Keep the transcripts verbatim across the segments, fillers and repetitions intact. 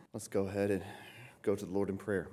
Let's go ahead and go to the Lord in prayer.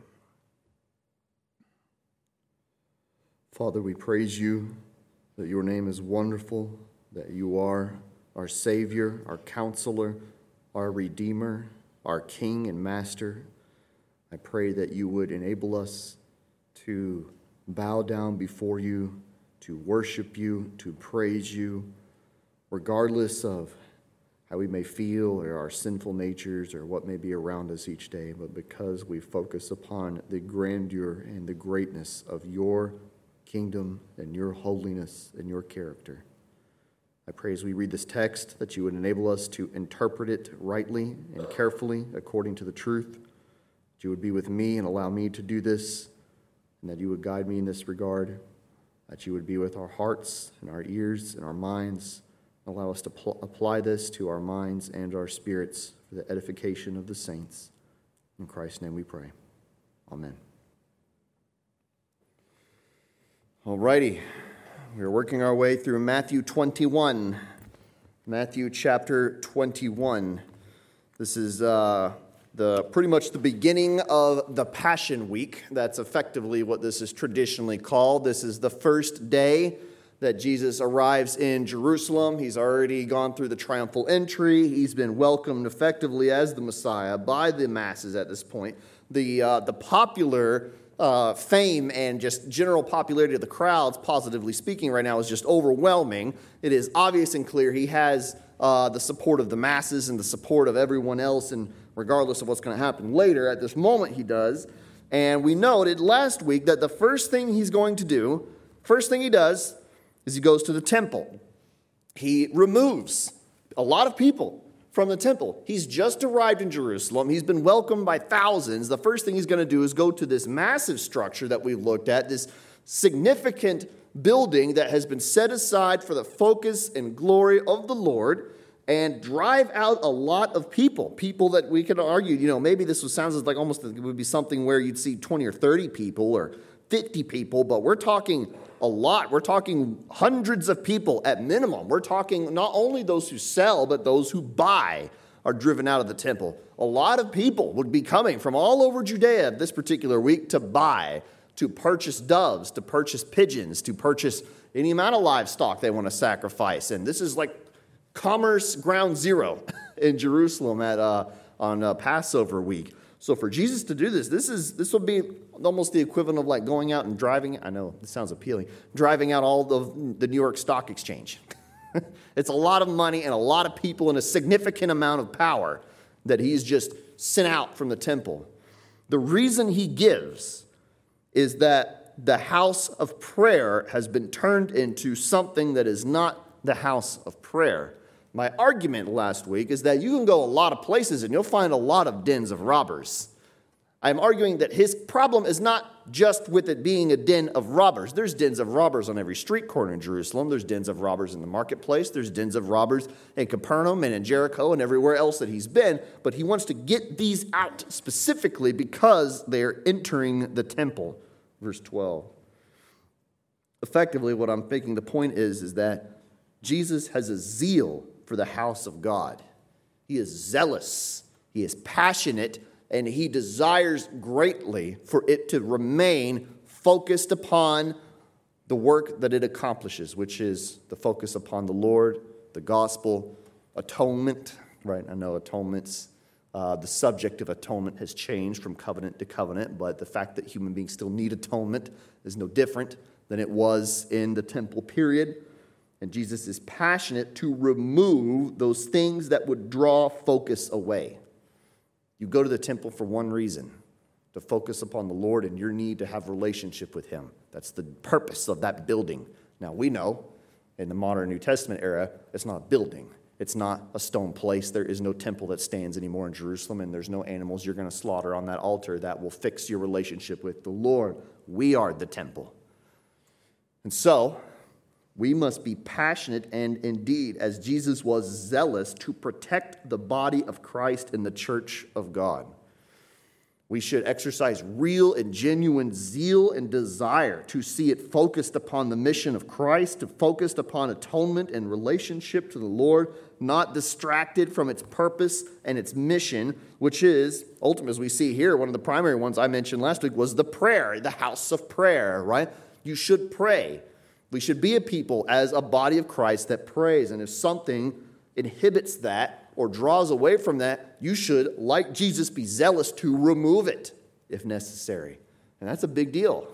Father, we praise you that your name is wonderful, that you are our Savior, our Counselor, our Redeemer, our King and Master. I pray that you would enable us to bow down before you, to worship you, to praise you, regardless of how we may feel or our sinful natures or what may be around us each day, but because we focus upon the grandeur and the greatness of your kingdom and your holiness and your character. I pray as we read this text that you would enable us to interpret it rightly and carefully according to the truth, that you would be with me and allow me to do this, and that you would guide me in this regard, that you would be with our hearts and our ears and our minds, and allow us to pl- apply this to our minds and our spirits for the edification of the saints. In Christ's name we pray. Amen. All righty. We're working our way through Matthew twenty-one. Matthew chapter twenty-one. This is uh, the pretty much the beginning of the Passion Week. That's effectively what this is traditionally called. This is the first day that Jesus arrives in Jerusalem. He's already gone through the triumphal entry. He's been welcomed effectively as the Messiah by the masses at this point. The uh, the popular Uh, fame and just general popularity of the crowds, positively speaking, right now is just overwhelming. It is obvious and clear he has uh, the support of the masses and the support of everyone else, and regardless of what's going to happen later, at this moment he does. And we noted last week that the first thing he's going to do, first thing he does, is he goes to the temple. He removes a lot of people from the temple. He's just arrived in Jerusalem. He's been welcomed by thousands. The first thing he's going to do is go to this massive structure that we've looked at, this significant building that has been set aside for the focus and glory of the Lord, and drive out a lot of people. People that we could argue, you know, maybe this sounds like almost it would be something where you'd see twenty or thirty people or fifty people, but we're talking a lot. We're talking hundreds of people at minimum. We're talking not only those who sell, but those who buy are driven out of the temple. A lot of people would be coming from all over Judea this particular week to buy, to purchase doves, to purchase pigeons, to purchase any amount of livestock they want to sacrifice. And this is like commerce ground zero in Jerusalem at uh, on uh, Passover week. So for Jesus to do this, this is this will be almost the equivalent of like going out and driving. I know this sounds appealing. Driving out all of the New York Stock Exchange. It's a lot of money and a lot of people and a significant amount of power that he's just sent out from the temple. The reason he gives is that the house of prayer has been turned into something that is not the house of prayer. My argument last week is that you can go a lot of places and you'll find a lot of dens of robbers. I'm arguing that his problem is not just with it being a den of robbers. There's dens of robbers on every street corner in Jerusalem. There's dens of robbers in the marketplace. There's dens of robbers in Capernaum and in Jericho and everywhere else that he's been. But he wants to get these out specifically because they're entering the temple. Verse twelve. Effectively, what I'm making the point is, is that Jesus has a zeal for the house of God. He is zealous. He is passionate. And he desires greatly for it to remain focused upon the work that it accomplishes, which is the focus upon the Lord, the gospel, atonement, right? I know atonements, uh, the subject of atonement has changed from covenant to covenant, but the fact that human beings still need atonement is no different than it was in the temple period. And Jesus is passionate to remove those things that would draw focus away. You go to the temple for one reason, to focus upon the Lord and your need to have a relationship with him. That's the purpose of that building. Now, we know in the modern New Testament era, it's not a building. It's not a stone place. There is no temple that stands anymore in Jerusalem, and there's no animals you're going to slaughter on that altar that will fix your relationship with the Lord. We are the temple. And so, we must be passionate and indeed, as Jesus was zealous, to protect the body of Christ in the church of God. We should exercise real and genuine zeal and desire to see it focused upon the mission of Christ, to focused upon atonement and relationship to the Lord, not distracted from its purpose and its mission, which is, ultimately, as we see here, one of the primary ones I mentioned last week was the prayer, the house of prayer, right? You should pray. We should be a people as a body of Christ that prays, and if something inhibits that or draws away from that, you should, like Jesus, be zealous to remove it if necessary. And that's a big deal.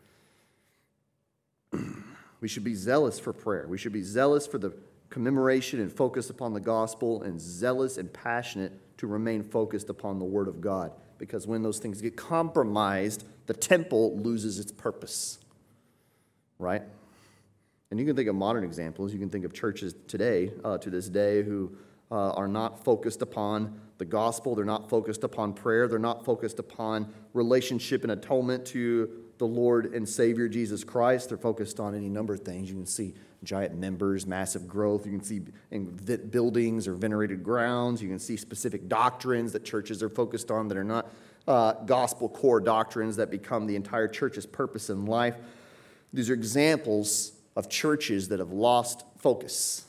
We should be zealous for prayer. We should be zealous for the commemoration and focus upon the gospel, and zealous and passionate to remain focused upon the Word of God. Because when those things get compromised, the temple loses its purpose. Right? And you can think of modern examples. You can think of churches today, uh, to this day, who uh, are not focused upon the gospel. They're not focused upon prayer. They're not focused upon relationship and atonement to the Lord and Savior Jesus Christ. They're focused on any number of things. You can see giant members, massive growth. You can see in buildings or venerated grounds. You can see specific doctrines that churches are focused on that are not uh, gospel core doctrines that become the entire church's purpose in life. These are examples of churches that have lost focus.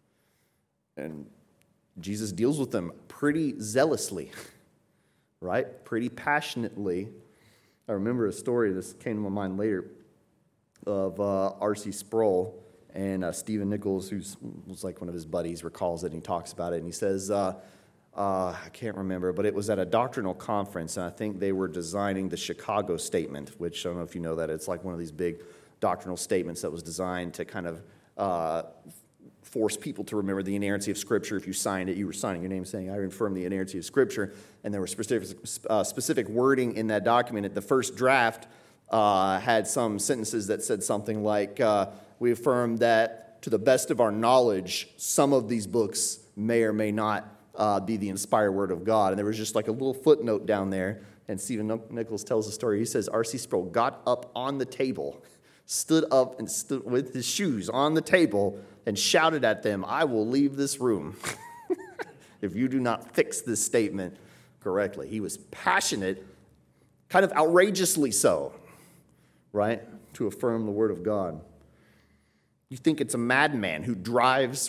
And Jesus deals with them pretty zealously, right? Pretty passionately. I remember a story, this came to my mind later, of uh, R C Sproul and uh, Stephen Nichols, who was like one of his buddies, recalls it, and he talks about it, and he says, uh, uh, I can't remember, but it was at a doctrinal conference, and I think they were designing the Chicago Statement, which I don't know if you know that, it's like one of these big doctrinal statements that was designed to kind of uh, force people to remember the inerrancy of Scripture. If you signed it, you were signing your name saying, I affirm the inerrancy of Scripture. And there was specific, uh, specific wording in that document. The first draft uh, had some sentences that said something like, uh, we affirm that to the best of our knowledge, some of these books may or may not uh, be the inspired word of God. And there was just like a little footnote down there. And Stephen Nichols tells the story. He says, R C Sproul got up on the table, stood up and stood with his shoes on the table and shouted at them, I will leave this room if you do not fix this statement correctly. He was passionate, kind of outrageously so, right, to affirm the Word of God. You think it's a madman who drives,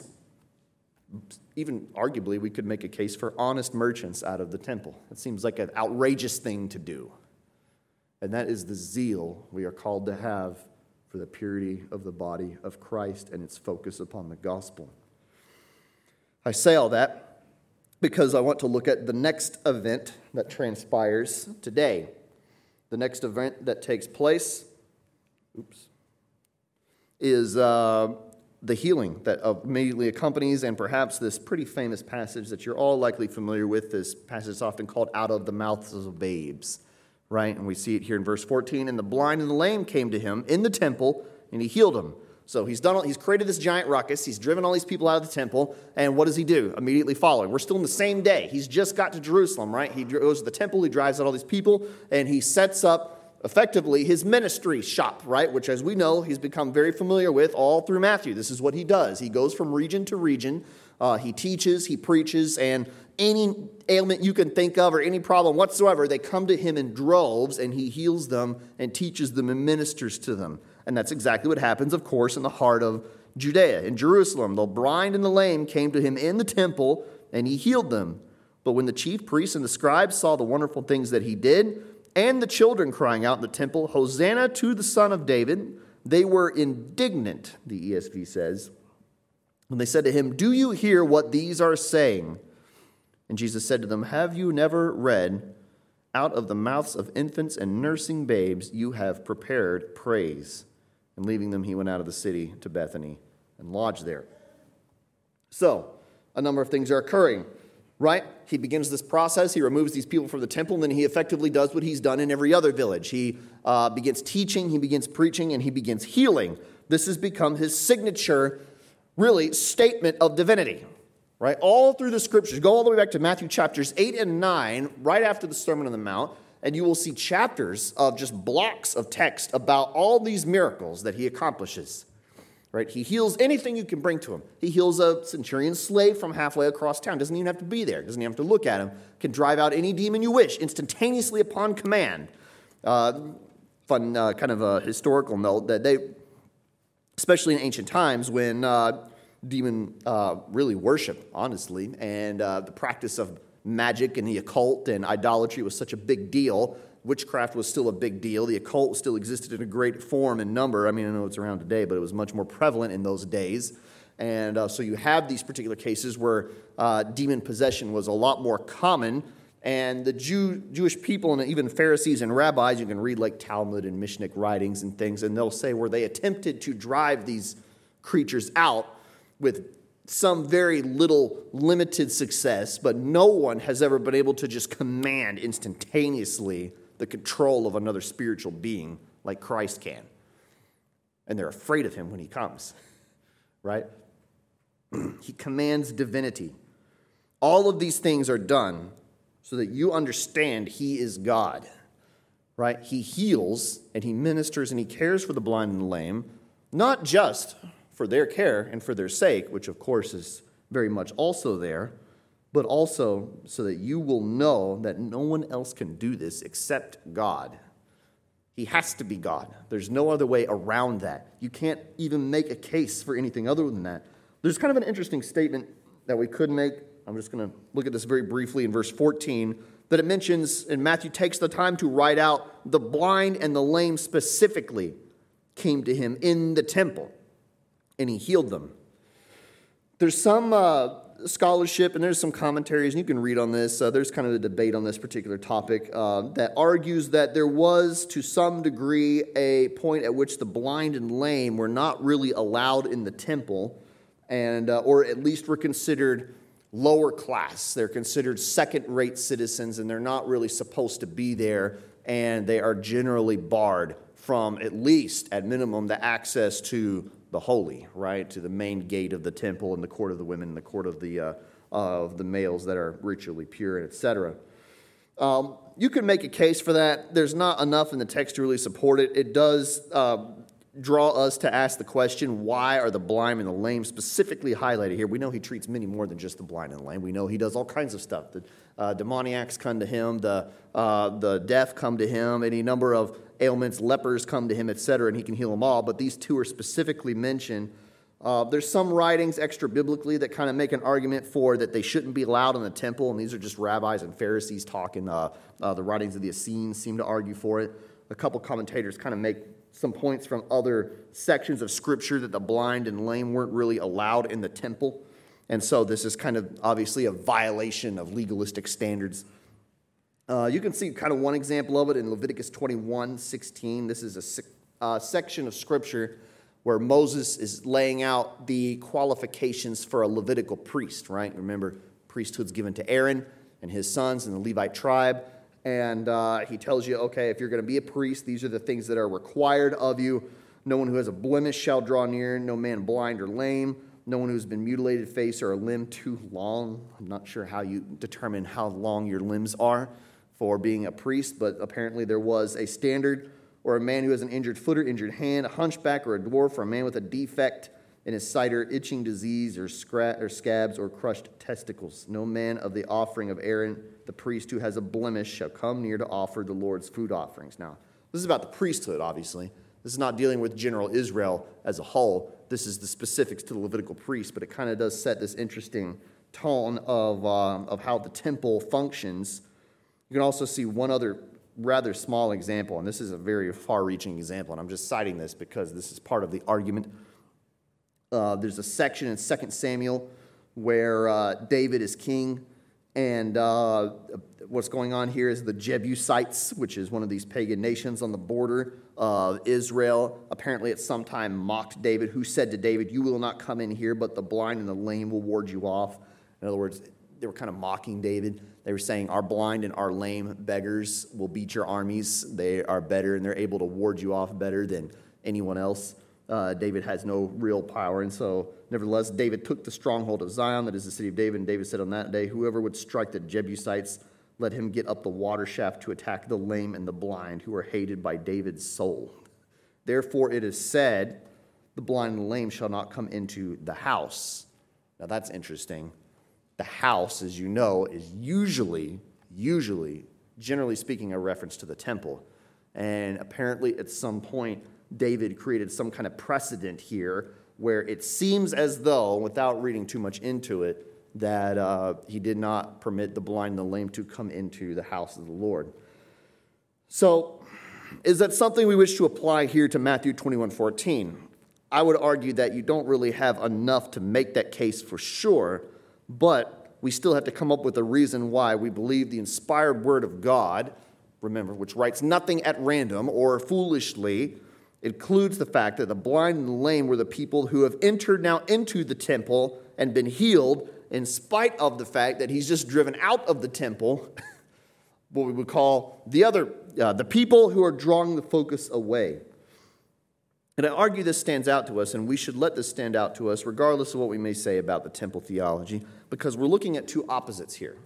even arguably we could make a case for honest merchants out of the temple. It seems like an outrageous thing to do. And that is the zeal we are called to have for the purity of the body of Christ and its focus upon the gospel. I say all that because I want to look at the next event that transpires today. The next event that takes place oops, is uh, the healing that immediately accompanies, and perhaps this pretty famous passage that you're all likely familiar with. This passage is often called out of the mouths of babes. Right? And we see it here in verse fourteen. And the blind and the lame came to him in the temple, and he healed them. So he's done. All, he's created this giant ruckus. He's driven all these people out of the temple. And what does he do? Immediately following. We're still in the same day. He's just got to Jerusalem, right? He goes to the temple. He drives out all these people, and he sets up effectively his ministry shop, right? Which, as we know, he's become very familiar with all through Matthew. This is what he does. He goes from region to region. Uh, he teaches, he preaches, and any ailment you can think of or any problem whatsoever, they come to him in droves, and he heals them and teaches them and ministers to them. And that's exactly what happens, of course, in the heart of Judea. In Jerusalem, the blind and the lame came to him in the temple, and he healed them. But when the chief priests and the scribes saw the wonderful things that he did, and the children crying out in the temple, Hosanna to the Son of David, they were indignant, the E S V says. And they said to him, do you hear what these are saying? And Jesus said to them, have you never read, out of the mouths of infants and nursing babes you have prepared praise? And leaving them, he went out of the city to Bethany and lodged there. So, a number of things are occurring, right? He begins this process. He removes these people from the temple, and then he effectively does what he's done in every other village. He uh, begins teaching, he begins preaching, and he begins healing. This has become his signature, really, statement of divinity. Right? All through the scriptures, go all the way back to Matthew chapters eight and nine, right after the Sermon on the Mount, and you will see chapters of just blocks of text about all these miracles that he accomplishes. right? He heals anything you can bring to him. He heals a centurion slave from halfway across town. Doesn't even have to be there. Doesn't even have to look at him. Can drive out any demon you wish instantaneously upon command. Uh, fun uh, kind of a historical note that they, especially in ancient times when uh, demon uh, really worship, honestly, and uh, the practice of magic and the occult and idolatry was such a big deal. Witchcraft was still a big deal. The occult still existed in a great form and number. I mean, I know it's around today, but it was much more prevalent in those days. And uh, so you have these particular cases where uh, demon possession was a lot more common. And the Jew, Jewish people and even Pharisees and rabbis, you can read like Talmud and Mishnah writings and things, and they'll say where they attempted to drive these creatures out with some very little limited success, but no one has ever been able to just command instantaneously the control of another spiritual being like Christ can. And they're afraid of him when he comes, right? He commands divinity. All of these things are done so that you understand he is God, right? He heals and he ministers and he cares for the blind and the lame, not just for their care and for their sake, which of course is very much also there, but also so that you will know that no one else can do this except God. He has to be God. There's no other way around that. You can't even make a case for anything other than that. There's kind of an interesting statement that we could make. I'm just going to look at this very briefly in verse fourteen, that it mentions, and Matthew takes the time to write out, the blind and the lame specifically came to him in the temple, and he healed them. There's some uh, scholarship, and there's some commentaries, and you can read on this. Uh, there's kind of a debate on this particular topic uh, that argues that there was, to some degree, a point at which the blind and lame were not really allowed in the temple, and uh, or at least were considered lower class. They're considered second-rate citizens, and they're not really supposed to be there, and they are generally barred from, at least, at minimum, the access to the holy, right, to the main gate of the temple and the court of the women and the court of the uh, of the males that are ritually pure, et cetera. Um, you could make a case for that. There's not enough in the text to really support it. It does uh, draw us to ask the question, why are the blind and the lame specifically highlighted here? We know he treats many more than just the blind and the lame. We know he does all kinds of stuff. The uh, demoniacs come to him, the uh, the deaf come to him, any number of ailments, lepers come to him, et cetera, and he can heal them all. But these two are specifically mentioned. Uh, there's some writings extra-biblically that kind of make an argument for that they shouldn't be allowed in the temple, and these are just rabbis and Pharisees talking. Uh, uh, the writings of the Essenes seem to argue for it. A couple commentators kind of make some points from other sections of Scripture that the blind and lame weren't really allowed in the temple. And so this is kind of obviously a violation of legalistic standards. Uh, you can see kind of one example of it in Leviticus twenty-one sixteen. This is a uh, section of Scripture where Moses is laying out the qualifications for a Levitical priest, right? Remember, priesthood's given to Aaron and his sons in the Levite tribe. And uh, he tells you, okay, if you're going to be a priest, these are the things that are required of you. No one who has a blemish shall draw near, no man blind or lame, no one who's been mutilated face or a limb too long. I'm not sure how you determine how long your limbs are for being a priest, but apparently there was a standard, or a man who has an injured foot or injured hand, a hunchback or a dwarf, or a man with a defect in his sight or itching disease or, scra- or scabs or crushed testicles. No man of the offering of Aaron, the priest who has a blemish, shall come near to offer the Lord's food offerings. Now, this is about the priesthood, obviously. This is not dealing with general Israel as a whole. This is the specifics to the Levitical priest, but it kind of does set this interesting tone of, um, of how the temple functions. You can also see one other rather small example, and this is a very far-reaching example, and I'm just citing this because this is part of the argument. Uh, there's a section in Second Samuel where uh, David is king, and uh, what's going on here is the Jebusites, which is one of these pagan nations on the border of Israel, apparently at some time mocked David, who said to David, "You will not come in here, but the blind and the lame will ward you off." In other words, they were kind of mocking David. They were saying, our blind and our lame beggars will beat your armies. They are better, and they're able to ward you off better than anyone else. Uh, David has no real power, and so, nevertheless, David took the stronghold of Zion, that is the city of David, and David said on that day, whoever would strike the Jebusites, let him get up the water shaft to attack the lame and the blind, who are hated by David's soul. Therefore it is said, the blind and the lame shall not come into the house. Now that's interesting. The house, as you know, is usually, usually, generally speaking, a reference to the temple. And apparently at some point, David created some kind of precedent here where it seems as though, without reading too much into it, that uh, he did not permit the blind and the lame to come into the house of the Lord. So, is that something we wish to apply here to Matthew twenty-one fourteen? I would argue that you don't really have enough to make that case for sure, but we still have to come up with a reason why we believe the inspired word of God, remember, which writes nothing at random or foolishly, includes the fact that the blind and the lame were the people who have entered now into the temple and been healed, in spite of the fact that he's just driven out of the temple, what we would call the other, uh, the people who are drawing the focus away. And I argue this stands out to us, and we should let this stand out to us, regardless of what we may say about the temple theology, because we're looking at two opposites here.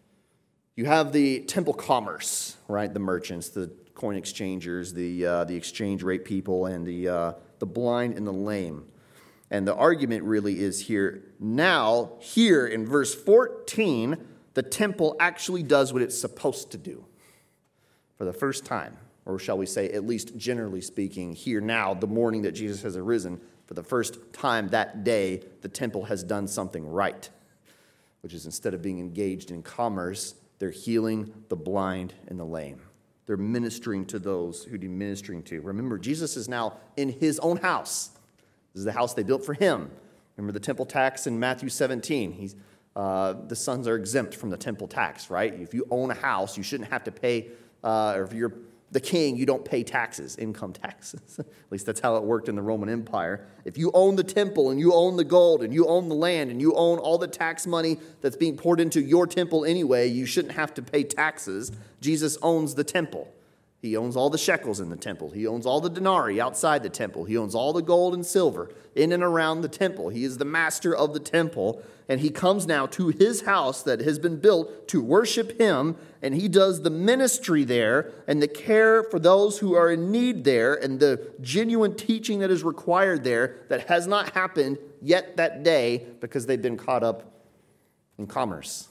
You have the temple commerce, right? The merchants, the coin exchangers, the uh, the exchange rate people, and the uh, the blind and the lame. And the argument really is here, now, here in verse fourteen, the temple actually does what it's supposed to do for the first time. Or shall we say, at least generally speaking, here now, the morning that Jesus has arisen, for the first time that day, the temple has done something right, which is instead of being engaged in commerce, they're healing the blind and the lame. They're ministering to those who they're ministering to. Remember, Jesus is now in his own house. This is the house they built for him. Remember the temple tax in Matthew seventeen. He's, uh, the sons are exempt from the temple tax, right? If you own a house, you shouldn't have to pay, uh, or if you're the king, you don't pay taxes, income taxes. At least that's how it worked in the Roman Empire. If you own the temple and you own the gold and you own the land and you own all the tax money that's being poured into your temple anyway, you shouldn't have to pay taxes. Jesus owns the temple. He owns all the shekels in the temple. He owns all the denarii outside the temple. He owns all the gold and silver in and around the temple. He is the master of the temple, and he comes now to his house that has been built to worship him, and he does the ministry there and the care for those who are in need there and the genuine teaching that is required there that has not happened yet that day because they've been caught up in commerce.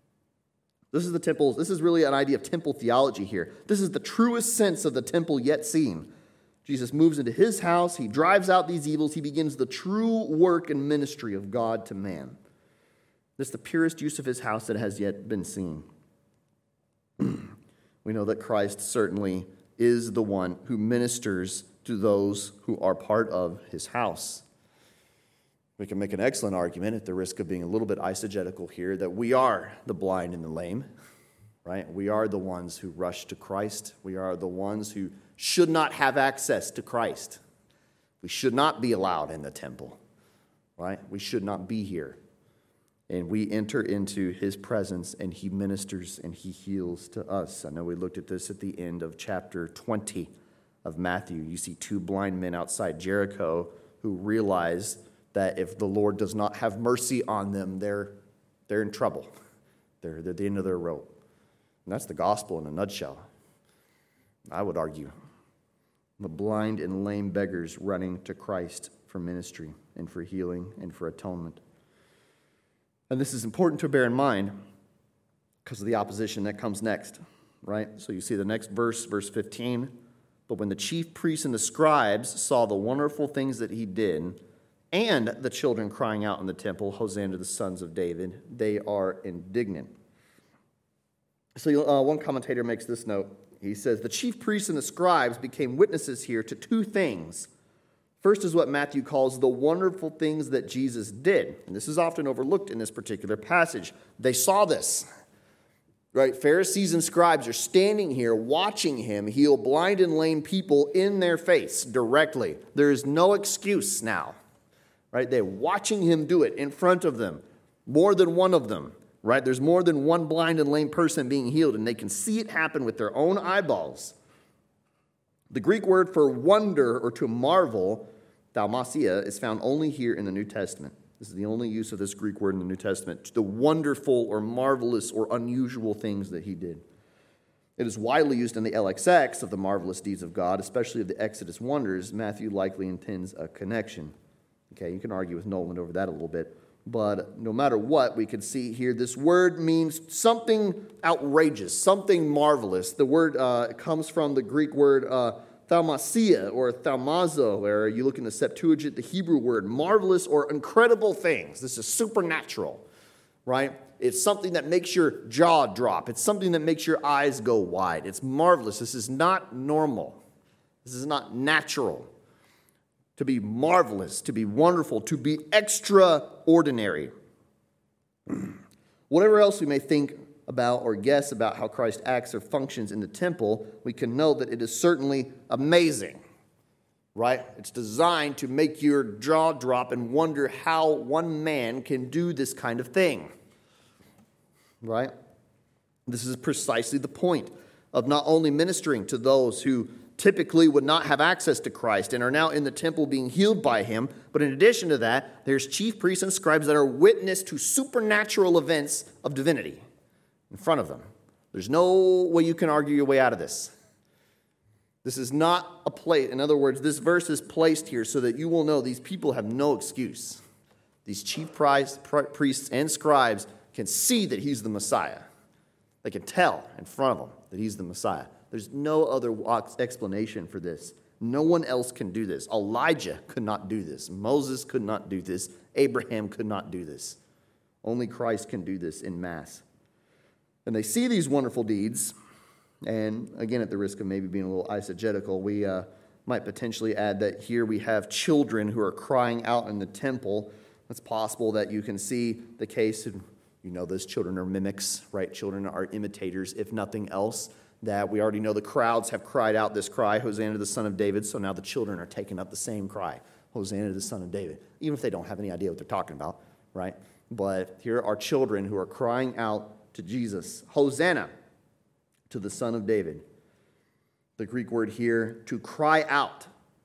This is the temple. This is really an idea of temple theology here. This is the truest sense of the temple yet seen. Jesus moves into his house. He drives out these evils. He begins the true work and ministry of God to man. This is the purest use of his house that has yet been seen. We know that Christ certainly is the one who ministers to those who are part of his house. We can make an excellent argument, at the risk of being a little bit eisegetical here, that we are the blind and the lame, right? We are the ones who rush to Christ. We are the ones who should not have access to Christ. We should not be allowed in the temple, right? We should not be here. And we enter into his presence, and he ministers and he heals to us. I know we looked at this at the end of chapter twenty of Matthew. You see two blind men outside Jericho who realize that if the Lord does not have mercy on them, they're, they're in trouble. They're, they're at the end of their rope. And that's the gospel in a nutshell, I would argue. The blind and lame beggars running to Christ for ministry and for healing and for atonement. And this is important to bear in mind because of the opposition that comes next, right? So you see the next verse, verse fifteen. But when the chief priests and the scribes saw the wonderful things that he did, and the children crying out in the temple, Hosanna to the sons of David, they are indignant. So uh, one commentator makes this note. He says, the chief priests and the scribes became witnesses here to two things. First is what Matthew calls the wonderful things that Jesus did. And this is often overlooked in this particular passage. They saw this, right? Pharisees and scribes are standing here watching him heal blind and lame people in their face directly. There is no excuse now. Right? They're watching him do it in front of them. More than one of them. Right? There's more than one blind and lame person being healed, and they can see it happen with their own eyeballs. The Greek word for wonder or to marvel, thaumasia, is found only here in the New Testament. This is the only use of this Greek word in the New Testament. The wonderful or marvelous or unusual things that he did. It is widely used in the L X X of the marvelous deeds of God, especially of the Exodus wonders. Matthew likely intends a connection. Okay, you can argue with Nolan over that a little bit. But no matter what, we can see here this word means something outrageous, something marvelous. The word uh, comes from the Greek word uh, thaumasia or thaumazo, where you look in the Septuagint, the Hebrew word, marvelous or incredible things. This is supernatural, right? It's something that makes your jaw drop. It's something that makes your eyes go wide. It's marvelous. This is not normal. This is not natural. To be marvelous, to be wonderful, to be extraordinary. Whatever else we may think about or guess about how Christ acts or functions in the temple, we can know that it is certainly amazing, right? It's designed to make your jaw drop and wonder how one man can do this kind of thing, right? This is precisely the point of not only ministering to those who typically would not have access to Christ and are now in the temple being healed by him, but in addition to that, there's chief priests and scribes that are witness to supernatural events of divinity in front of them. There's no way you can argue your way out of this. This is not a place. In other words, this verse is placed here so that you will know these people have no excuse. These chief priests and scribes can see that he's the Messiah. They can tell in front of them that he's the Messiah. There's no other explanation for this. No one else can do this. Elijah could not do this. Moses could not do this. Abraham could not do this. Only Christ can do this in mass. And they see these wonderful deeds, and again, at the risk of maybe being a little eisegetical, we uh, might potentially add that here we have children who are crying out in the temple. It's possible that you can see the case, and you know those children are mimics, right? Children are imitators, if nothing else. That we already know the crowds have cried out this cry, Hosanna to the Son of David, so now the children are taking up the same cry, Hosanna to the Son of David, even if they don't have any idea what they're talking about, right? But here are children who are crying out to Jesus, Hosanna to the Son of David. The Greek word here, to cry out,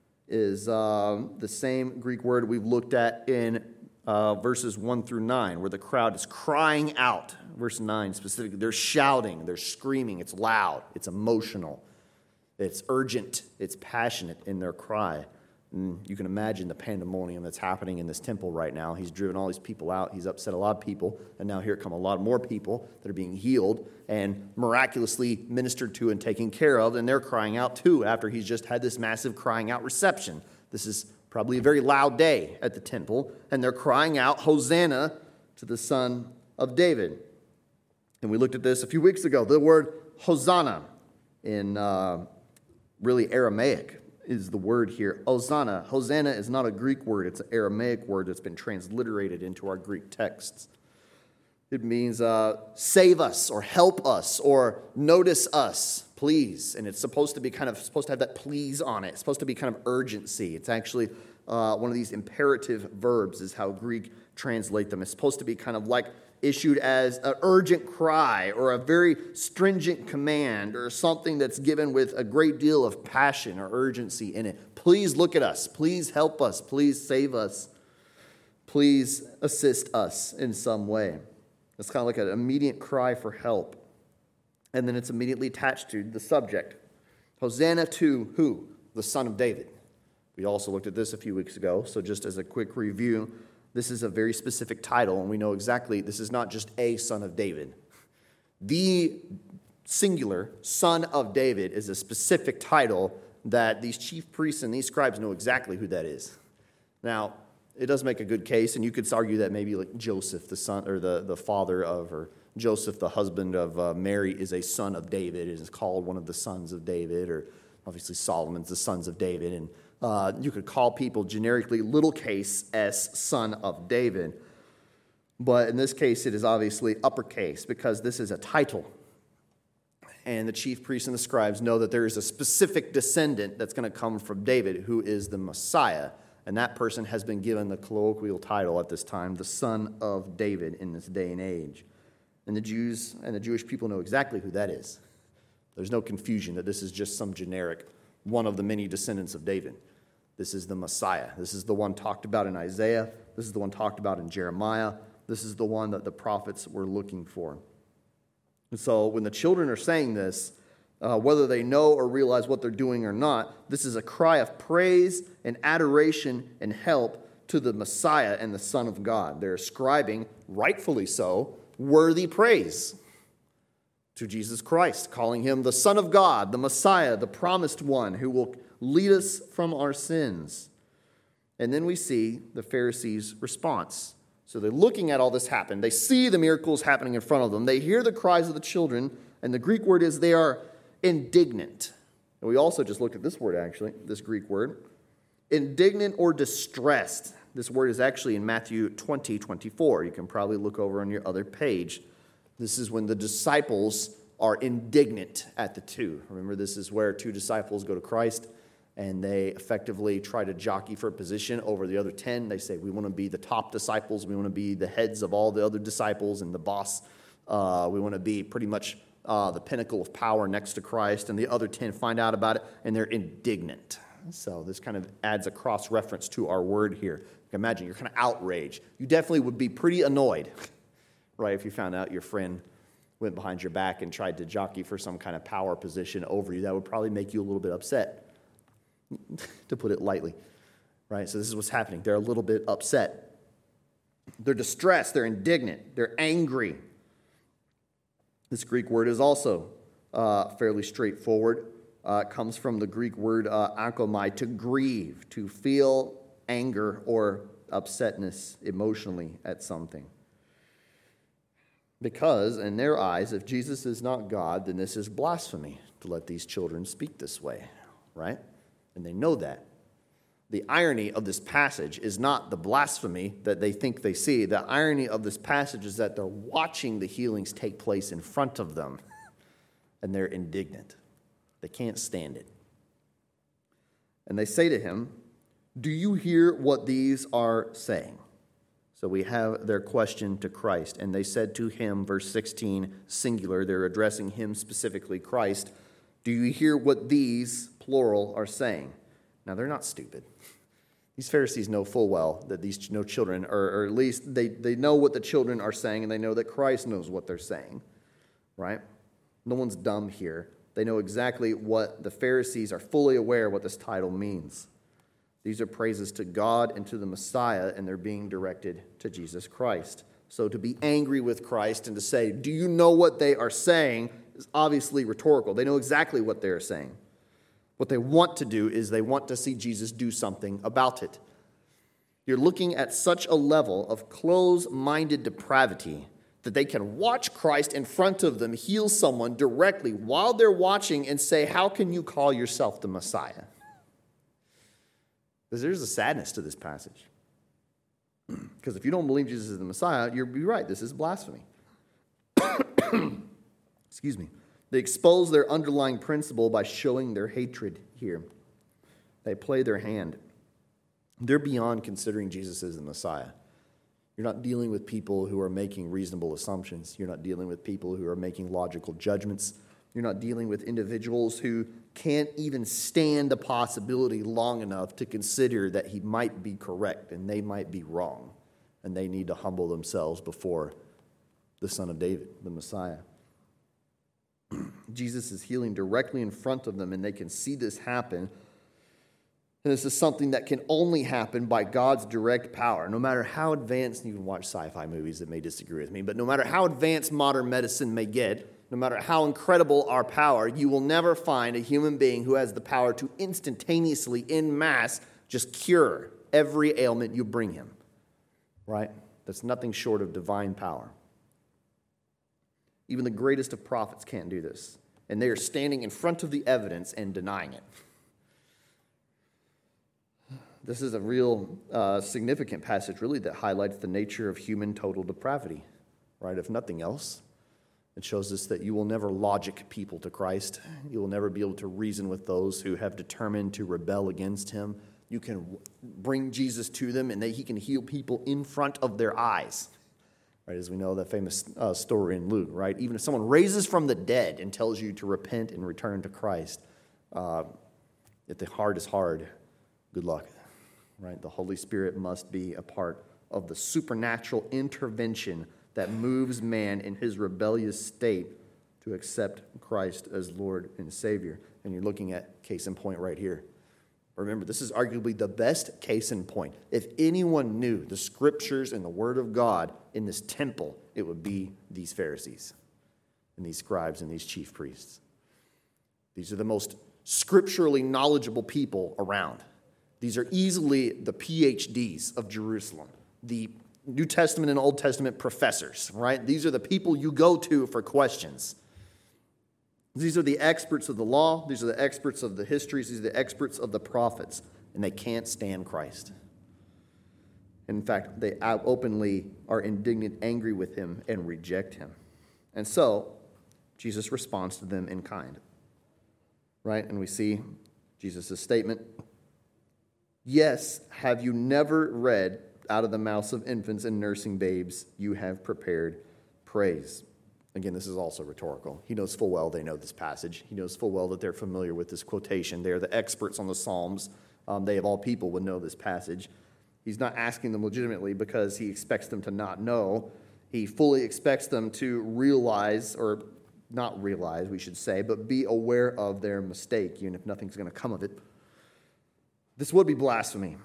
is uh, the same Greek word we've looked at in uh, verses one through nine, where the crowd is crying out. Verse nine specifically, they're shouting, they're screaming, it's loud, it's emotional, it's urgent, it's passionate in their cry. And you can imagine the pandemonium that's happening in this temple right now. He's driven all these people out. He's upset a lot of people. And now here come a lot more people that are being healed and miraculously ministered to and taken care of. And they're crying out too after he's just had this massive crying out reception. This is probably a very loud day at the temple. And they're crying out, Hosanna to the Son of David. And we looked at this a few weeks ago. The word Hosanna in uh, really Aramaic is the word here. Hosanna. Hosanna is not a Greek word. It's an Aramaic word that's been transliterated into our Greek texts. It means uh, save us or help us or notice us, please. And it's supposed to be kind of supposed to have that please on it. It's supposed to be kind of urgency. It's actually uh, one of these imperative verbs is how Greek translate them. It's supposed to be kind of like issued as an urgent cry or a very stringent command or something that's given with a great deal of passion or urgency in it. Please look at us. Please help us. Please save us. Please assist us in some way. It's kind of like an immediate cry for help. And then it's immediately attached to the subject. Hosanna to who? The Son of David. We also looked at this a few weeks ago, so just as a quick review, this is a very specific title, and we know exactly this is not just a son of David. The singular Son of David is a specific title that these chief priests and these scribes know exactly who that is. Now, it does make a good case, and you could argue that maybe like Joseph, the son or the, the father of, or Joseph, the husband of uh, Mary, is a son of David, is called one of the sons of David, or obviously Solomon's the sons of David, and Uh, you could call people generically little case S, son of David. But in this case, it is obviously uppercase because this is a title. And the chief priests and the scribes know that there is a specific descendant that's going to come from David who is the Messiah. And that person has been given the colloquial title at this time, the Son of David in this day and age. And the Jews and the Jewish people know exactly who that is. There's no confusion that this is just some generic one of the many descendants of David. This is the Messiah. This is the one talked about in Isaiah. This is the one talked about in Jeremiah. This is the one that the prophets were looking for. And so when the children are saying this, Uh, whether they know or realize what they're doing or not, this is a cry of praise and adoration and help to the Messiah and the Son of God. They're ascribing, rightfully so, worthy praise to Jesus Christ, calling him the Son of God, the Messiah, the promised one who will lead us from our sins. And then we see the Pharisees' response. So they're looking at all this happen. They see the miracles happening in front of them. They hear the cries of the children, and the Greek word is they are indignant. And we also just looked at this word, actually, this Greek word. Indignant or distressed. This word is actually in Matthew twenty, twenty-four. You can probably look over on your other page. This is when the disciples are indignant at the two. Remember, this is where two disciples go to Christ, and they effectively try to jockey for a position over the other ten. They say, we want to be the top disciples. We want to be the heads of all the other disciples and the boss. Uh, we want to be pretty much uh, the pinnacle of power next to Christ. And the other ten find out about it, and they're indignant. So this kind of adds a cross-reference to our word here. You can imagine you're kind of outraged. You definitely would be pretty annoyed, right, if you found out your friend went behind your back and tried to jockey for some kind of power position over you. That would probably make you a little bit upset, to put it lightly, right? So this is what's happening. They're a little bit upset. They're distressed. They're indignant. They're angry. This Greek word is also uh, fairly straightforward. Uh, it comes from the Greek word uh, akomai, to grieve, to feel anger or upsetness emotionally at something. Because in their eyes, if Jesus is not God, then this is blasphemy to let these children speak this way, right? And they know that. The irony of this passage is not the blasphemy that they think they see. The irony of this passage is that they're watching the healings take place in front of them, and they're indignant. They can't stand it. And they say to him, do you hear what these are saying? So we have their question to Christ. And they said to him, verse sixteen, singular, they're addressing him specifically, Christ, do you hear what these, plural, are saying? Now, they're not stupid. These Pharisees know full well that these no children, or, or at least they, they know what the children are saying, and they know that Christ knows what they're saying, right? No one's dumb here. They know exactly what the Pharisees are fully aware of what this title means. These are praises to God and to the Messiah, and they're being directed to Jesus Christ. So to be angry with Christ and to say, do you know what they are saying, is obviously rhetorical. They know exactly what they are saying. What they want to do is they want to see Jesus do something about it. You're looking at such a level of close-minded depravity that they can watch Christ in front of them heal someone directly while they're watching and say, how can you call yourself the Messiah? Because there's a sadness to this passage. Because if you don't believe Jesus is the Messiah, you're, you're right, this is blasphemy. Excuse me. They expose their underlying principle by showing their hatred here. They play their hand. They're beyond considering Jesus as the Messiah. You're not dealing with people who are making reasonable assumptions. You're not dealing with people who are making logical judgments. You're not dealing with individuals who can't even stand the possibility long enough to consider that he might be correct and they might be wrong. And they need to humble themselves before the Son of David, the Messiah. Jesus is healing directly in front of them, and they can see this happen. And this is something that can only happen by God's direct power. No matter how advanced, you can watch sci-fi movies that may disagree with me, but no matter how advanced modern medicine may get, no matter how incredible our power, you will never find a human being who has the power to instantaneously, in mass, just cure every ailment you bring him. Right? That's nothing short of divine power. Even the greatest of prophets can't do this. And they are standing in front of the evidence and denying it. This is a real uh, significant passage, really, that highlights the nature of human total depravity. Right? If nothing else, it shows us that you will never logic people to Christ. You will never be able to reason with those who have determined to rebel against him. You can bring Jesus to them, and they, he can heal people in front of their eyes. Right, as we know, that famous uh, story in Luke, right? Even if someone raises from the dead and tells you to repent and return to Christ, uh, if the heart is hard, good luck, right? The Holy Spirit must be a part of the supernatural intervention that moves man in his rebellious state to accept Christ as Lord and Savior. And you're looking at case in point right here. Remember, this is arguably the best case in point. If anyone knew the scriptures and the word of God in this temple, it would be these Pharisees and these scribes and these chief priests. These are the most scripturally knowledgeable people around. These are easily the P H Ds of Jerusalem, the New Testament and Old Testament professors, right? These are the people you go to for questions. These are the experts of the law. These are the experts of the histories. These are the experts of the prophets. And they can't stand Christ. In fact, they openly are indignant, angry with him, and reject him. And so, Jesus responds to them in kind. Right? And we see Jesus' statement. Yes, have you never read, out of the mouths of infants and nursing babes, you have prepared praise. Again, this is also rhetorical. He knows full well they know this passage. He knows full well that they're familiar with this quotation. They're the experts on the Psalms. Um, they, of all people, would know this passage. He's not asking them legitimately because he expects them to not know. He fully expects them to realize, or not realize, we should say, but be aware of their mistake, even if nothing's going to come of it. This would be blasphemy.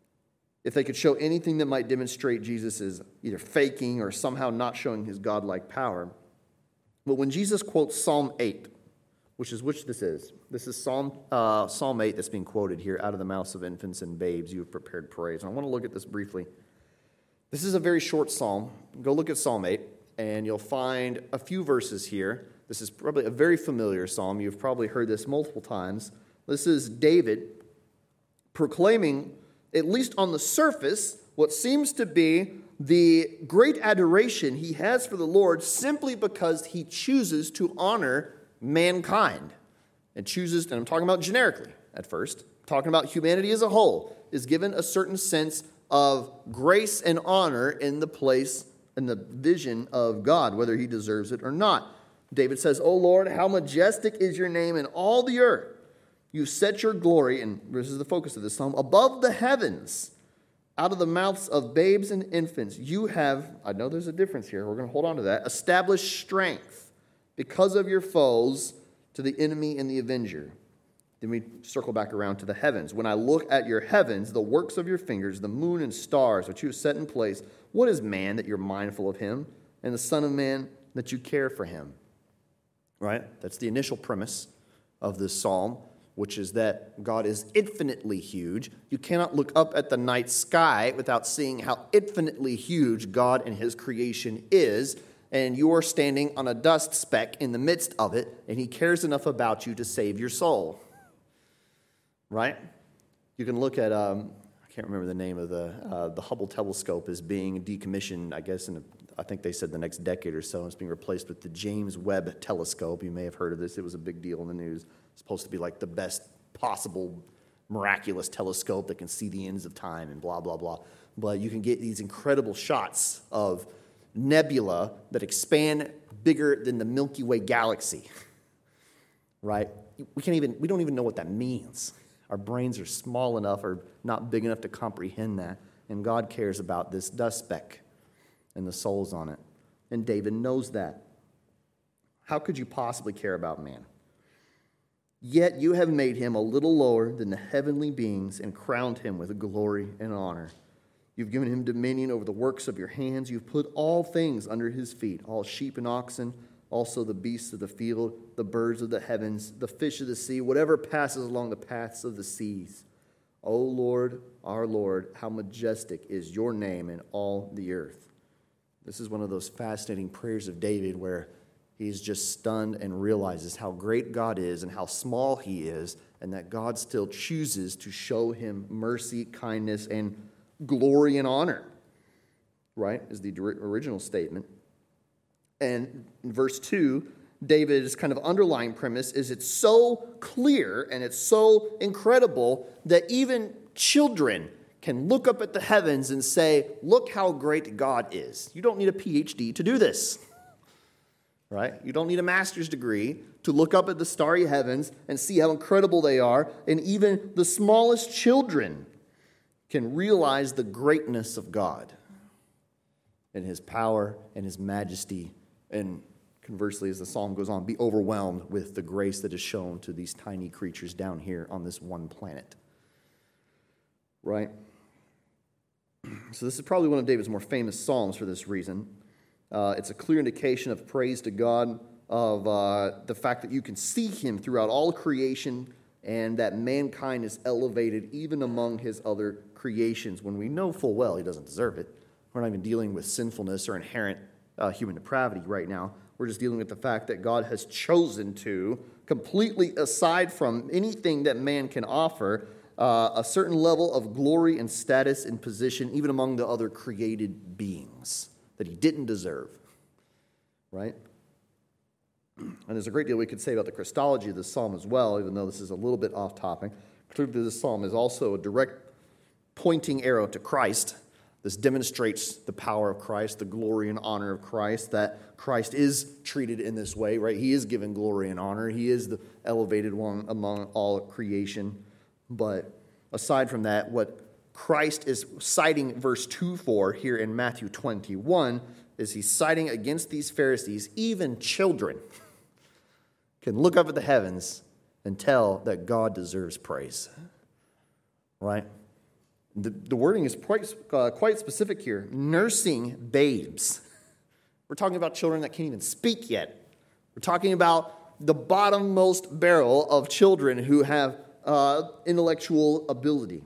If they could show anything that might demonstrate Jesus is either faking or somehow not showing his godlike power. But when Jesus quotes Psalm eight, which is which this is, this is Psalm uh, Psalm eight that's being quoted here, out of the mouths of infants and babes you have prepared praise. And I want to look at this briefly. This is a very short psalm. Go look at Psalm eight, and you'll find a few verses here. This is probably a very familiar psalm. You've probably heard this multiple times. This is David proclaiming, at least on the surface, what seems to be the great adoration he has for the Lord simply because he chooses to honor mankind. And chooses, and I'm talking about generically at first, talking about humanity as a whole, is given a certain sense of grace and honor in the place and the vision of God, whether he deserves it or not. David says, O Lord, how majestic is your name in all the earth. You set your glory, and this is the focus of this psalm, above the heavens. Out of the mouths of babes and infants, you have, I know there's a difference here, we're going to hold on to that, established strength because of your foes to the enemy and the avenger. Then we circle back around to the heavens. When I look at your heavens, the works of your fingers, the moon and stars which you have set in place, what is man that you're mindful of him, and the son of man that you care for him? Right? That's the initial premise of this psalm, which is that God is infinitely huge. You cannot look up at the night sky without seeing how infinitely huge God and his creation is, and you are standing on a dust speck in the midst of it, and he cares enough about you to save your soul. Right? You can look at, um, I can't remember the name of the, uh, the Hubble telescope is being decommissioned, I guess, in a, I think they said the next decade or so. It's being replaced with the James Webb telescope. You may have heard of this. It was a big deal in the news. It's supposed to be like the best possible miraculous telescope that can see the ends of time and blah, blah, blah. But you can get these incredible shots of nebula that expand bigger than the Milky Way galaxy, right? We can't even, we don't even know what that means. Our brains are small enough or not big enough to comprehend that. And God cares about this dust speck and the souls on it. And David knows that. How could you possibly care about man? Yet you have made him a little lower than the heavenly beings and crowned him with glory and honor. You've given him dominion over the works of your hands. You've put all things under his feet, all sheep and oxen, also the beasts of the field, the birds of the heavens, the fish of the sea, whatever passes along the paths of the seas. O Lord, our Lord, how majestic is your name in all the earth. This is one of those fascinating prayers of David where he's just stunned and realizes how great God is and how small he is, and that God still chooses to show him mercy, kindness, and glory and honor, right, is the original statement. And in verse two, David's kind of underlying premise is it's so clear and it's so incredible that even children can look up at the heavens and say, look how great God is. You don't need a P H D to do this. Right? You don't need a master's degree to look up at the starry heavens and see how incredible they are. And even the smallest children can realize the greatness of God and his power and his majesty and conversely, as the psalm goes on, be overwhelmed with the grace that is shown to these tiny creatures down here on this one planet. Right? So this is probably one of David's more famous psalms for this reason. Uh, it's a clear indication of praise to God, of uh, the fact that you can see him throughout all creation, and that mankind is elevated even among his other creations when we know full well he doesn't deserve it. We're not even dealing with sinfulness or inherent uh, human depravity right now. We're just dealing with the fact that God has chosen to, completely aside from anything that man can offer, uh, a certain level of glory and status and position even among the other created beings that he didn't deserve. Right? And there's a great deal we could say about the Christology of this psalm as well, even though this is a little bit off topic. Clearly, this psalm is also a direct pointing arrow to Christ. This demonstrates the power of Christ, the glory and honor of Christ, that Christ is treated in this way, right? He is given glory and honor. He is the elevated one among all creation. But aside from that, what Christ is citing verse two for here in Matthew twenty-one is he's citing against these Pharisees, even children can look up at the heavens and tell that God deserves praise. Right? The, the wording is quite, uh, quite specific here. Nursing babes. We're talking about children that can't even speak yet. We're talking about the bottommost barrel of children who have uh, intellectual ability.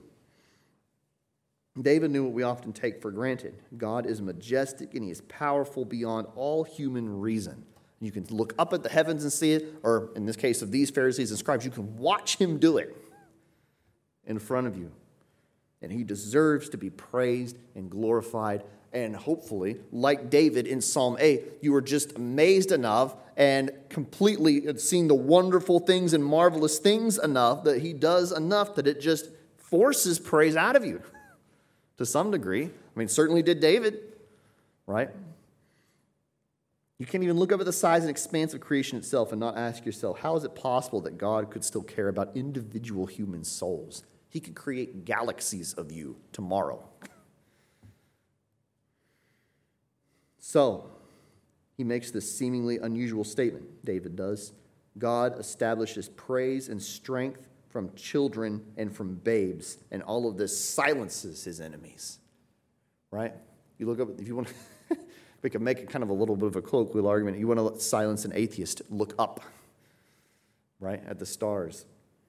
David knew what we often take for granted. God is majestic and he is powerful beyond all human reason. You can look up at the heavens and see it, or in this case of these Pharisees and scribes, you can watch him do it in front of you. And he deserves to be praised and glorified. And hopefully, like David in Psalm eight, you were just amazed enough and completely seeing the wonderful things and marvelous things enough that he does enough that it just forces praise out of you to some degree. I mean, certainly did David, right? You can't even look up at the size and expanse of creation itself and not ask yourself, how is it possible that God could still care about individual human souls? He could create galaxies of you tomorrow. So, he makes this seemingly unusual statement, David does. God establishes praise and strength from children and from babes, and all of this silences his enemies. Right? You look up, if you want to, we can make it kind of a little bit of a colloquial argument. You want to silence an atheist, look up, right, at the stars.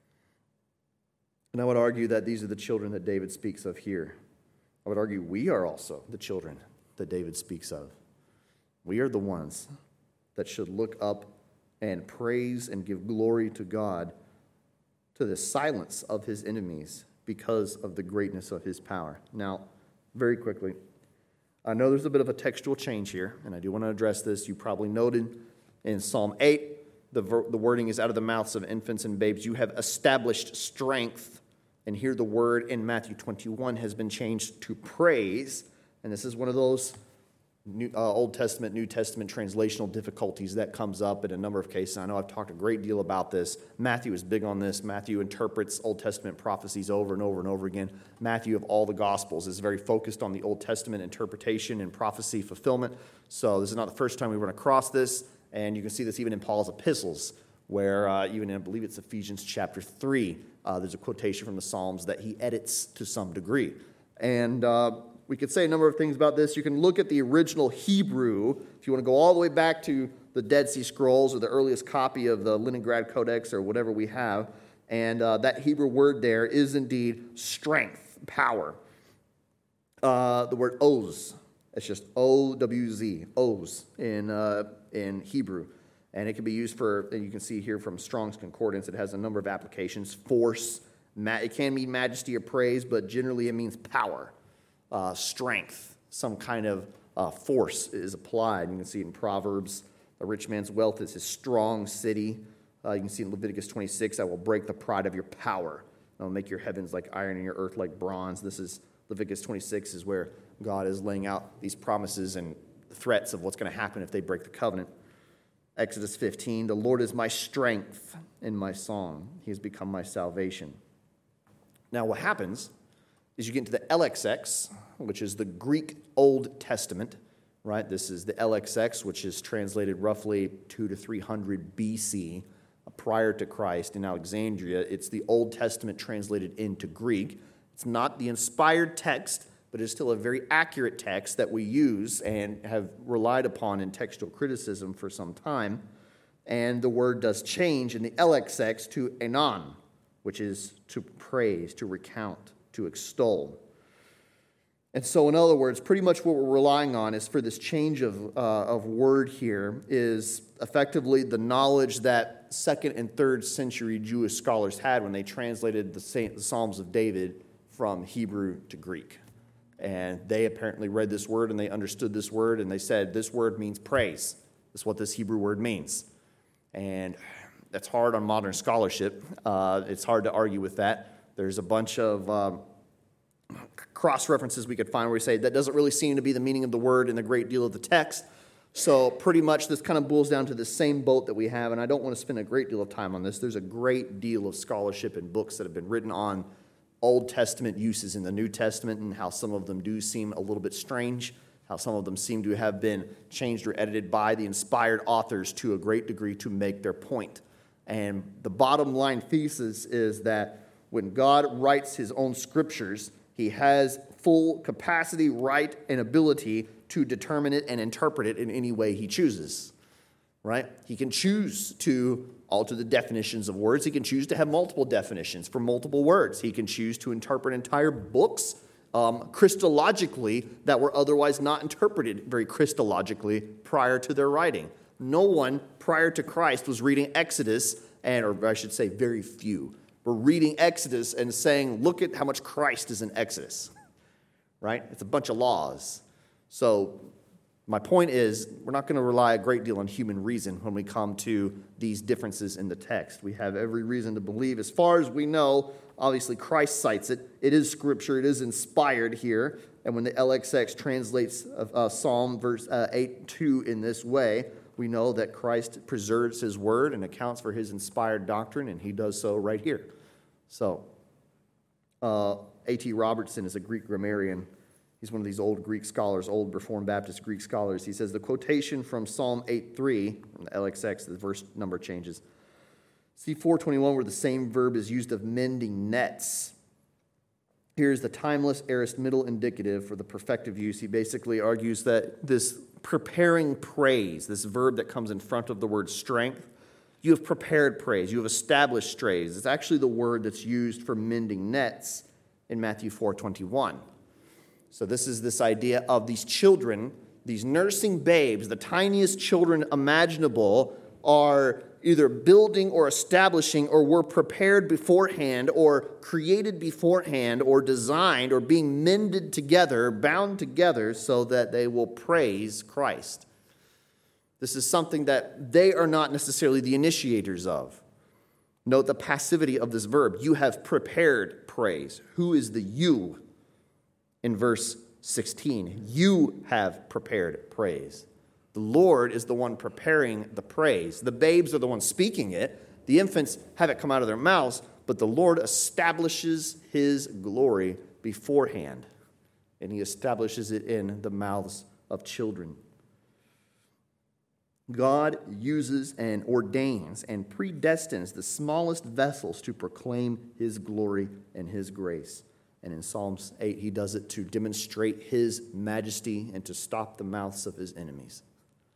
And I would argue that these are the children that David speaks of here. I would argue we are also the children that David speaks of. We are the ones that should look up and praise and give glory to God to the silence of his enemies because of the greatness of his power. Now, very quickly, I know there's a bit of a textual change here, and I do want to address this. You probably noted in Psalm eight, the, ver- the wording is out of the mouths of infants and babes. You have established strength. And here the word in Matthew twenty-one has been changed to praise. And this is one of those New, uh, Old Testament, New Testament translational difficulties that comes up in a number of cases. I know I've talked a great deal about this. Matthew is big on this. Matthew interprets Old Testament prophecies over and over and over again. Matthew, of all the Gospels, is very focused on the Old Testament interpretation and prophecy fulfillment. So this is not the first time we run across this. And you can see this even in Paul's epistles, where uh, even in, I believe it's Ephesians chapter three, uh, there's a quotation from the Psalms that he edits to some degree. And uh, we could say a number of things about this. You can look at the original Hebrew, if you want to go all the way back to the Dead Sea Scrolls or the earliest copy of the Leningrad Codex or whatever we have, and uh, that Hebrew word there is indeed strength, power. Uh, the word oz, it's just O W Z, oz in, uh, in Hebrew. And it can be used for, you can see here from Strong's Concordance, it has a number of applications. Force, ma- it can mean majesty or praise, but generally it means power. Uh, strength, some kind of uh, force is applied. You can see it in Proverbs. A rich man's wealth is his strong city. Uh, you can see in Leviticus twenty-six, I will break the pride of your power. I will make your heavens like iron and your earth like bronze. This is Leviticus twenty-six is where God is laying out these promises and threats of what's going to happen if they break the covenant. Exodus fifteen, the Lord is my strength and my song. He has become my salvation. Now what happens is you get into the L X X, which is the Greek Old Testament, right? This is the L X X, which is translated roughly two to three hundred B C, prior to Christ in Alexandria. It's the Old Testament translated into Greek. It's not the inspired text, but it's still a very accurate text that we use and have relied upon in textual criticism for some time. And the word does change in the L X X to enon, which is to praise, to recount, to extol. And so, in other words, pretty much what we're relying on is for this change of, uh, of word here is effectively the knowledge that second and third century Jewish scholars had when they translated the, Saint, the Psalms of David from Hebrew to Greek. And they apparently read this word and they understood this word and they said, this word means praise. That's what this Hebrew word means. And that's hard on modern scholarship. Uh, it's hard to argue with that. There's a bunch of um, cross-references we could find where we say that doesn't really seem to be the meaning of the word in a great deal of the text. So pretty much this kind of boils down to the same boat that we have, and I don't want to spend a great deal of time on this. There's a great deal of scholarship and books that have been written on Old Testament uses in the New Testament and how some of them do seem a little bit strange, how some of them seem to have been changed or edited by the inspired authors to a great degree to make their point. And the bottom line thesis is that when God writes his own scriptures, he has full capacity, right, and ability to determine it and interpret it in any way he chooses, right? He can choose to alter the definitions of words. He can choose to have multiple definitions for multiple words. He can choose to interpret entire books um, Christologically that were otherwise not interpreted very Christologically prior to their writing. No one prior to Christ was reading Exodus, and or I should say very few, were reading Exodus and saying, look at how much Christ is in Exodus, right? It's a bunch of laws. So my point is, we're not going to rely a great deal on human reason when we come to these differences in the text. We have every reason to believe, as far as we know, obviously Christ cites it. It is scripture. It is inspired here. And when the L X X translates uh, Psalm verse uh, eight two in this way, we know that Christ preserves his word and accounts for his inspired doctrine, and he does so right here. So, uh, A T Robertson is a Greek grammarian. He's one of these old Greek scholars, old Reformed Baptist Greek scholars. He says the quotation from Psalm eight three, from the L X X, the verse number changes. See four twenty-one where the same verb is used of mending nets. Here's the timeless aorist middle indicative for the perfective use. He basically argues that this preparing praise, this verb that comes in front of the word strength, you have prepared praise, you have established praise. It's actually the word that's used for mending nets in Matthew four twenty-one. So this is this idea of these children, these nursing babes, the tiniest children imaginable, are either building or establishing or were prepared beforehand or created beforehand or designed or being mended together, bound together so that they will praise Christ. This is something that they are not necessarily the initiators of. Note the passivity of this verb. You have prepared praise. Who is the you? In verse sixteen, you have prepared praise. The Lord is the one preparing the praise. The babes are the ones speaking it. The infants have it come out of their mouths, but the Lord establishes his glory beforehand, and he establishes it in the mouths of children. God uses and ordains and predestines the smallest vessels to proclaim his glory and his grace. And in Psalms eight, he does it to demonstrate his majesty and to stop the mouths of his enemies.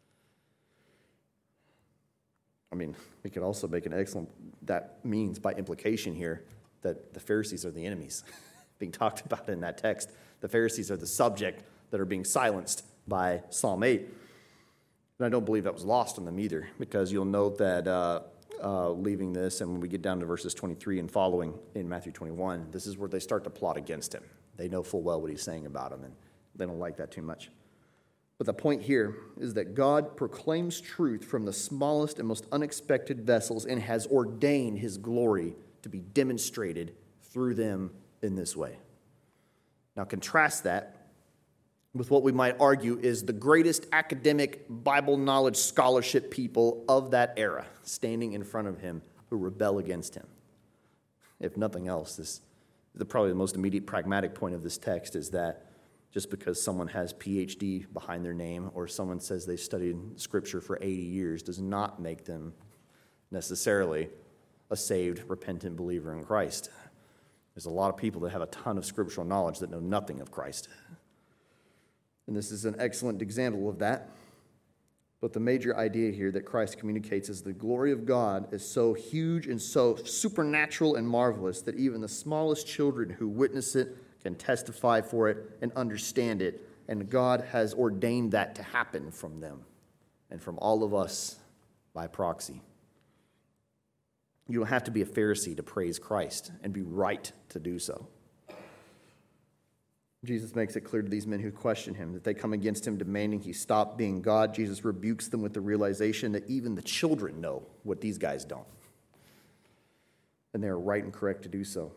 I mean, we could also make an excellent, that means by implication here that the Pharisees are the enemies being talked about in that text. The Pharisees are the subject that are being silenced by Psalm eight. And I don't believe that was lost on them either, because you'll note that uh, uh, leaving this, and when we get down to verses twenty-three and following in Matthew twenty-one, this is where they start to plot against him. They know full well what he's saying about him, and they don't like that too much. But the point here is that God proclaims truth from the smallest and most unexpected vessels and has ordained his glory to be demonstrated through them in this way. Now contrast that with what we might argue is the greatest academic Bible knowledge scholarship people of that era standing in front of him who rebel against him. If nothing else, this the probably the most immediate pragmatic point of this text is that just because someone has P H D behind their name or someone says they studied Scripture for eighty years does not make them necessarily a saved, repentant believer in Christ. There's a lot of people that have a ton of scriptural knowledge that know nothing of Christ. And this is an excellent example of that. But the major idea here that Christ communicates is the glory of God is so huge and so supernatural and marvelous that even the smallest children who witness it can testify for it and understand it. And God has ordained that to happen from them and from all of us by proxy. You don't have to be a Pharisee to praise Christ and be right to do so. Jesus makes it clear to these men who question him that they come against him demanding he stop being God. Jesus rebukes them with the realization that even the children know what these guys don't. And they are right and correct to do so.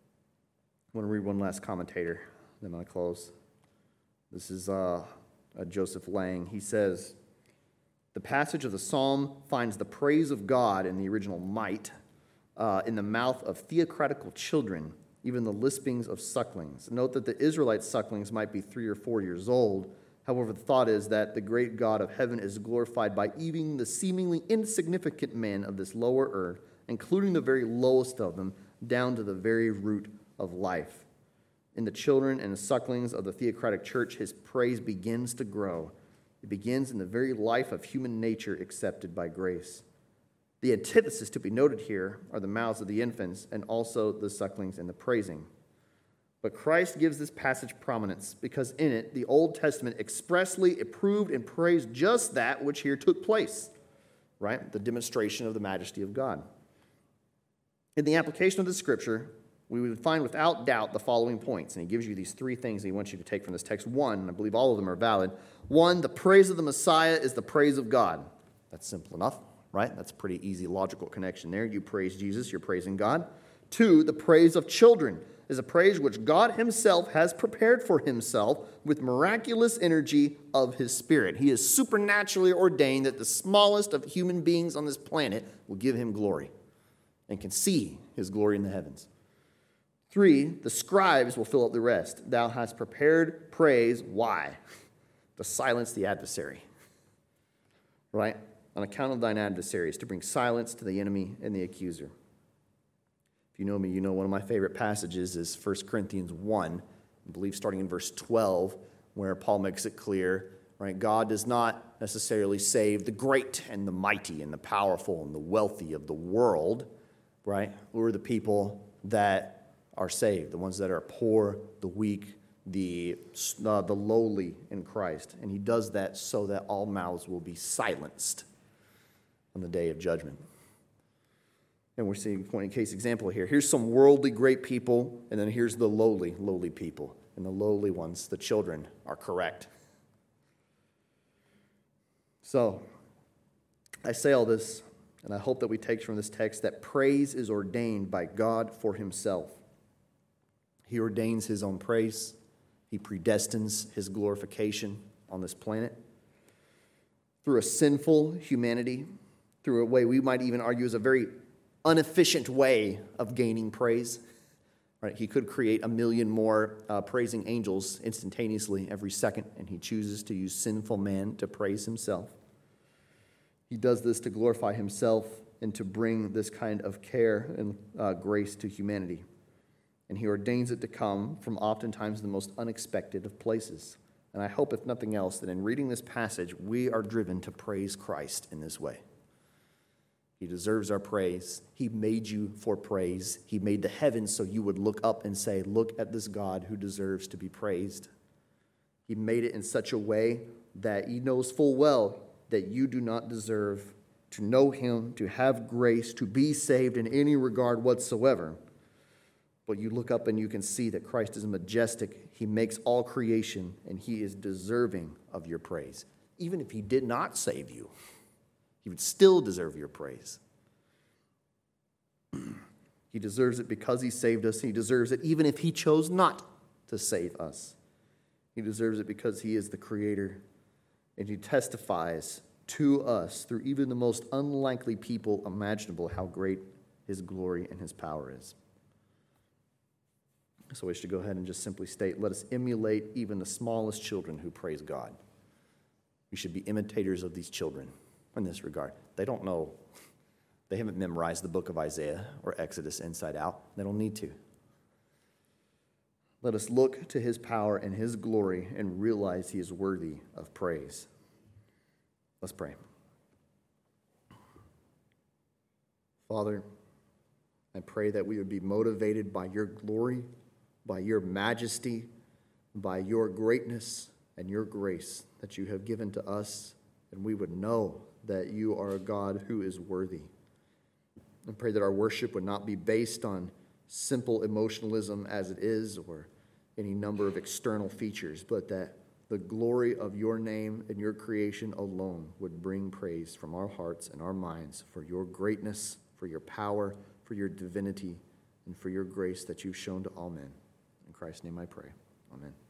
I want to read one last commentator, then I'll close. This is uh, uh, Joseph Lang. He says, the passage of the psalm finds the praise of God in the original might uh, in the mouth of theocratical children, even the lispings of sucklings. Note that the Israelite sucklings might be three or four years old. However, the thought is that the great God of heaven is glorified by even the seemingly insignificant men of this lower earth, including the very lowest of them, down to the very root of life. In the children and the sucklings of the theocratic church, his praise begins to grow. It begins in the very life of human nature accepted by grace. The antithesis to be noted here are the mouths of the infants and also the sucklings and the praising. But Christ gives this passage prominence because in it, the Old Testament expressly approved and praised just that which here took place, right? The demonstration of the majesty of God. In the application of the scripture, we would find without doubt the following points. And he gives you these three things he wants you to take from this text. One, and I believe all of them are valid. One, the praise of the Messiah is the praise of God. That's simple enough, right? That's a pretty easy logical connection there. You praise Jesus, you're praising God. Two, the praise of children is a praise which God himself has prepared for himself with miraculous energy of his Spirit. He has supernaturally ordained that the smallest of human beings on this planet will give him glory and can see his glory in the heavens. Three, the scribes will fill up the rest. Thou hast prepared praise. Why? To silence the adversary. Right? On account of thine adversaries, to bring silence to the enemy and the accuser. If you know me, you know one of my favorite passages is First Corinthians one, I believe starting in verse twelve, where Paul makes it clear, right? God does not necessarily save the great and the mighty and the powerful and the wealthy of the world, right? Who are the people that are saved, the ones that are poor, the weak, the, uh, the lowly in Christ. And he does that so that all mouths will be silenced on the day of judgment. And we're seeing a point in case example here. Here's some worldly great people, and then here's the lowly, lowly people. And the lowly ones, the children, are correct. So, I say all this, and I hope that we take from this text that praise is ordained by God for himself. He ordains his own praise. He predestines his glorification on this planet. Through a sinful humanity, through a way we might even argue is a very inefficient way of gaining praise. Right? He could create a million more uh, praising angels instantaneously every second, and he chooses to use sinful man to praise himself. He does this to glorify himself and to bring this kind of care and uh, grace to humanity. And he ordains it to come from oftentimes the most unexpected of places. And I hope, if nothing else, that in reading this passage, we are driven to praise Christ in this way. He deserves our praise. He made you for praise. He made the heavens so you would look up and say, look at this God who deserves to be praised. He made it in such a way that he knows full well that you do not deserve to know him, to have grace, to be saved in any regard whatsoever. But you look up and you can see that Christ is majestic. He makes all creation, and he is deserving of your praise. Even if he did not save you, he would still deserve your praise. He deserves it because he saved us. He deserves it even if he chose not to save us. He deserves it because he is the creator, and he testifies to us through even the most unlikely people imaginable how great his glory and his power is. So we should go ahead and just simply state, let us emulate even the smallest children who praise God. We should be imitators of these children in this regard. They don't know, they haven't memorized the book of Isaiah or Exodus inside out. They don't need to. Let us look to his power and his glory and realize he is worthy of praise. Let's pray. Father, I pray that we would be motivated by your glory, by your majesty, by your greatness and your grace that you have given to us, and we would know that you are a God who is worthy. I pray that our worship would not be based on simple emotionalism as it is, or any number of external features, but that the glory of your name and your creation alone would bring praise from our hearts and our minds for your greatness, for your power, for your divinity, and for your grace that you've shown to all men. In Christ's name I pray. Amen.